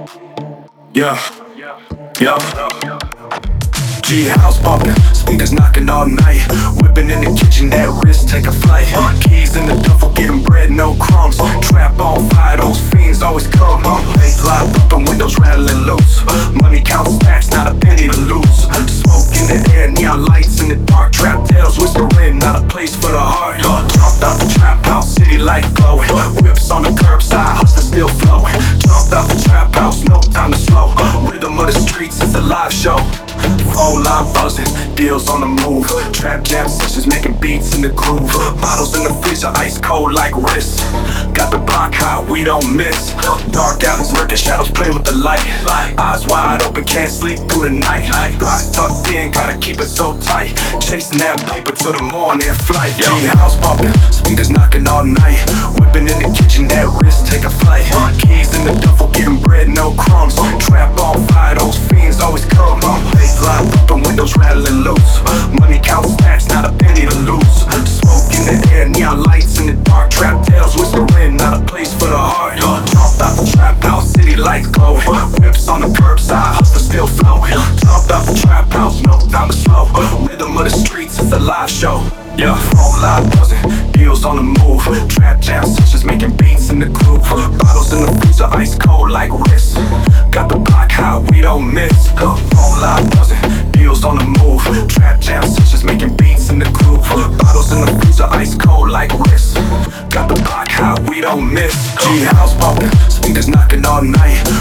Yeah, yeah. G house bumping, speakers knocking all night. Whipping in the kitchen, that wrist take a flight. Keys in the duffel, getting bread, no crumbs. Trap on fire, those fiends always come. Baseline bumping, windows rattling loose. Money count stacks, not a penny to lose. Smoke in the air, neon lights in the dark. Trap tails whispering, not a place for the heart. Jumped out the trap house, city light glowing. Whips on the curbside, hustler still flowing. Jumped out the trap house, no time to slow. Rhythm of the streets, it's a live show. Phone line buzzing, deals on the move. Trap jam sessions making beats in the groove. Bottles in the freezer, ice cold like wrist. Got the block hot, we don't miss. Dark alleys, lurking shadows play with the light. Eyes wide open, can't sleep through the night. Eyes tucked in, gotta keep it so tight. Chasing that paper till the morning flight. G house bumping, speakers knocking all night. Whipping in the kitchen, that wrist take a flight. Keys in the duffel, getting bread, no crumbs. Trap on fire, those fiends always come. Baseline bumping, windows rattling loose. Money count stacks, not a penny to lose. Smoke in the air, neon lights in the dark. Trap tails whispering, not a place for the heart. Jumped out the trap house, city lights glowing. Whips on the curbside, hustler still flowing. Jumped out the trap house, no time to slow. Rhythm of the streets, it's a live show. Yeah, phone line buzzing, deals on the move. Trap jam sessions making beats in the groove. Bottles in the freezer, ice cold like wrist. Got the block hot, we don't miss. Phone line buzzing, deals on the move. Trap jam sessions making beats in the groove. Bottles in the freezer, ice cold like wrist. Got the block hot, we don't miss. G house bumping, speakers knocking all night.